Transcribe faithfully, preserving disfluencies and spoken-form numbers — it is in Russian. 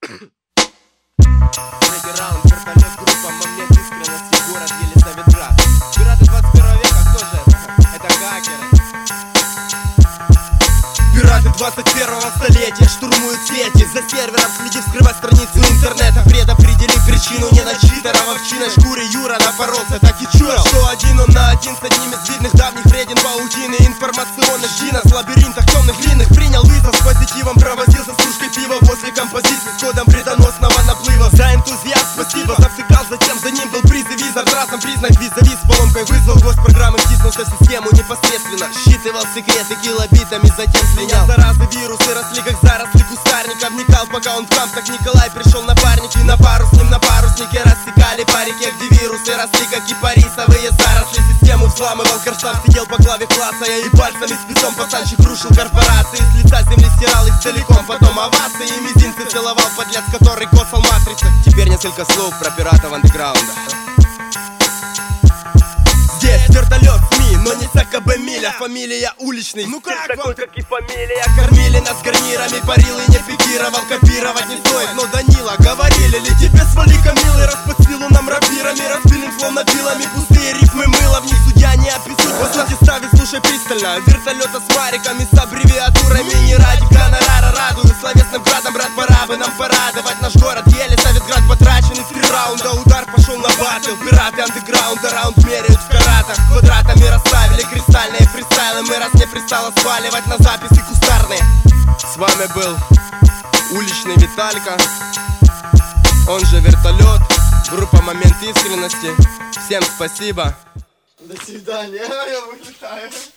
Третий раунд, вертолет, группа, момент искренности, город Елизаветград. Пираты двадцать первого века, кто же это? Это хакеры. Пираты двадцать первого столетия штурмуют сети, за сервером следи, вскрывай страницу интернета. Предопредели причину, не на читера, в овчиной шкуре Юра напоролся, так и чуял, что один он на один с одним из видных давних вреден паутины информационных джинов в лабиринтах темных длинных. Принял вызов с позитивом, провозился с кружкой пива после композиции с кодом вредоносного наплыва. За энтузиазм спасибо, завтыкал, затем за ним был приз и виза. Разом признак визави с поломкой вызвал гость программы, втиснулся в систему непосредственно. Считывал секреты килобитами, затем слинял. Заразы, вирусы росли как заросли кустарника. Вникал, пока он в камп, так Николай пришел напарники. На пару с ним на паруснике рассекали по реке, где вирусы росли как кипарисовые заросли. Систему взламывал, Корсав сидел по главе класса. Я и пальцами спецом пацанчик рушил корпорации. С лица земли стирал их целиком, потом овации и мизинцы целовал подлец, который косал матрицы. Теперь несколько слов про пиратов андеграунда. Здесь вертолет СМИ, но не СКБ Миля. Фамилия уличный, ну как такой, как и фамилия. Кормили нас гарнирами, парил и не пикировал. Копировать не стоит, но Данила, говорили ли тебе свали-ка, милый? Распад силу нам рапирами, распилим словно пилами. Пустые рифмы мыло, в них судья не описывает. По сути ставит, слушай пристально. Вертолета с мариками, с аббревиатурами. Не ради гонорара радую словесным градом, брат, пора бы нам порадовать наш город. Елизаветград потрачены три раунда. Удар пошел на батл, пираты андеграунда. Раунд меряют в каратах, квадратами расставили кристальные фристайлы. Мы раз не пристало сваливать на записи кустарные. С вами был уличный Виталька, он же вертолет, группа Момент искренности. Всем спасибо. До свидания, я вылетаю.